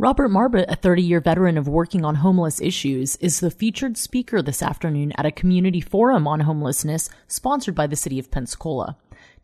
Robert Marbut, a 30-year veteran of working on homeless issues, is the featured speaker this afternoon at a community forum on homelessness sponsored by the city of Pensacola.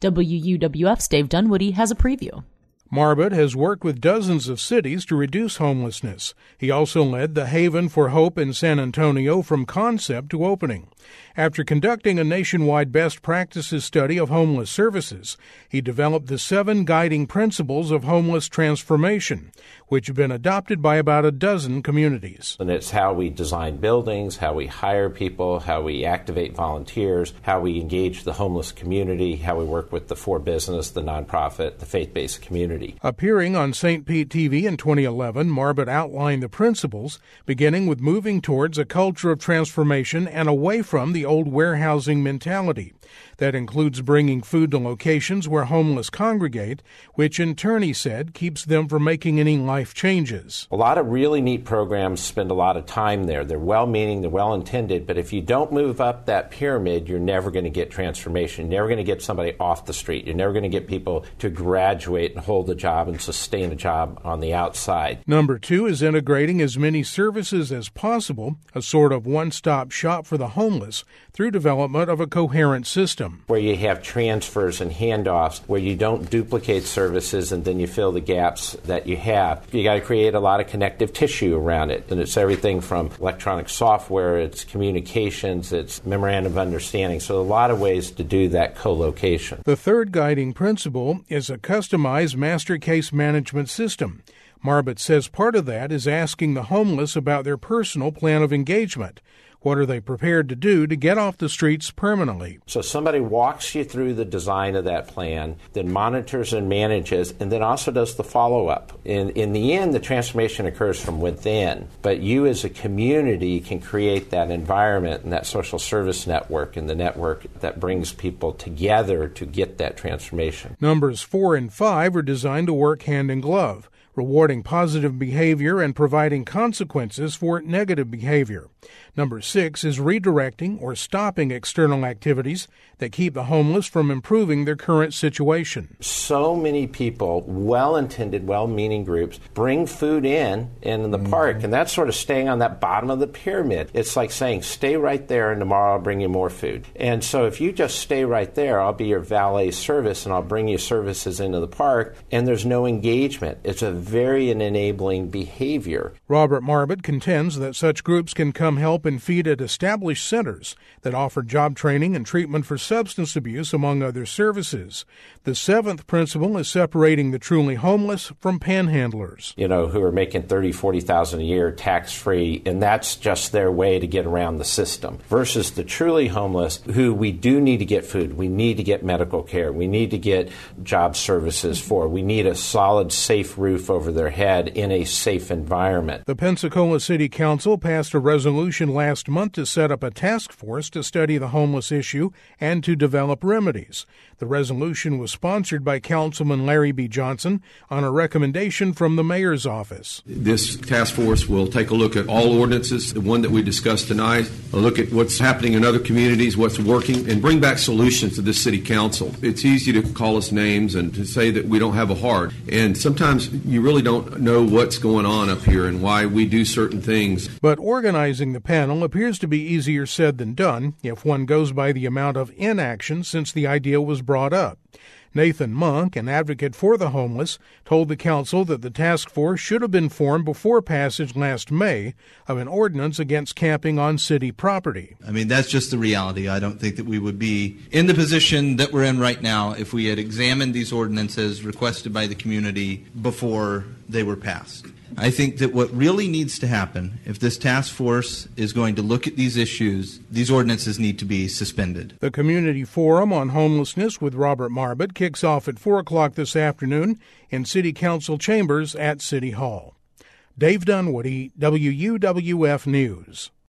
WUWF's Dave Dunwoody has a preview. Marbut has worked with dozens of cities to reduce homelessness. He also led the Haven for Hope in San Antonio from concept to opening. After conducting a nationwide best practices study of homeless services, he developed the 7 guiding principles of homeless transformation, which have been adopted by about a dozen communities. And it's how we design buildings, how we hire people, how we activate volunteers, how we engage the homeless community, how we work with the for business, the nonprofit, the faith-based community. Appearing on St. Pete TV in 2011, Marbut outlined the principles, beginning with moving towards a culture of transformation and away from the old warehousing mentality. That includes bringing food to locations where homeless congregate, which in turn, he said, keeps them from making any life changes. A lot of really neat programs spend a lot of time there. They're well-meaning, they're well-intended, but if you don't move up that pyramid, you're never going to get transformation. You're never going to get somebody off the street. You're never going to get people to graduate and hold a job and sustain a job on the outside. Number 2 is integrating as many services as possible, a sort of one-stop shop for the homeless, through development of a coherent system. Where you have transfers and handoffs, where you don't duplicate services and then you fill the gaps that you have. You got to create a lot of connective tissue around it. And it's everything from electronic software, it's communications, it's memorandum of understanding. So a lot of ways to do that co-location. The third guiding principle is a customized master case management system. Marbut says part of that is asking the homeless about their personal plan of engagement. What are they prepared to do to get off the streets permanently? So somebody walks you through the design of that plan, then monitors and manages, and then also does the follow-up. In the end, the transformation occurs from within, but you as a community can create that environment and that social service network and the network that brings people together to get that transformation. Numbers 4 and 5 are designed to work hand in glove, rewarding positive behavior and providing consequences for negative behavior. Number 6 is redirecting or stopping external activities that keep the homeless from improving their current situation. So many people, well-intended, well-meaning groups, bring food in the park, and that's sort of staying on that bottom of the pyramid. It's like saying, stay right there, and tomorrow I'll bring you more food. And so if you just stay right there, I'll be your valet service, and I'll bring you services into the park, and there's no engagement. It's a very enabling behavior. Robert Marbut contends that such groups can come help and feed at established centers that offer job training and treatment for substance abuse, among other services. The 7th principle is separating the truly homeless from panhandlers. Who are making $30,000, $40,000 a year tax-free, and that's just their way to get around the system, versus the truly homeless who we do need to get food, we need to get medical care, we need to get job services for, we need a solid, safe roof over their head in a safe environment. The Pensacola City Council passed a resolution last month to set up a task force to study the homeless issue and to develop remedies. The resolution was sponsored by Councilman Larry B. Johnson on a recommendation from the mayor's office. This task force will take a look at all ordinances, the one that we discussed tonight, a look at what's happening in other communities, what's working, and bring back solutions to this city council. It's easy to call us names and to say that we don't have a heart, and sometimes you really don't know what's going on up here and why we do certain things. But organizing the panel appears to be easier said than done if one goes by the amount of inaction since the idea was brought up. Nathan Monk, an advocate for the homeless, told the council that the task force should have been formed before passage last May of an ordinance against camping on city property. That's just the reality. I don't think that we would be in the position that we're in right now if we had examined these ordinances requested by the community before they were passed. I think that what really needs to happen, if this task force is going to look at these issues, these ordinances need to be suspended. The Community Forum on Homelessness with Robert Marbut kicks off at 4 o'clock this afternoon in City Council chambers at City Hall. Dave Dunwoody, WUWF News.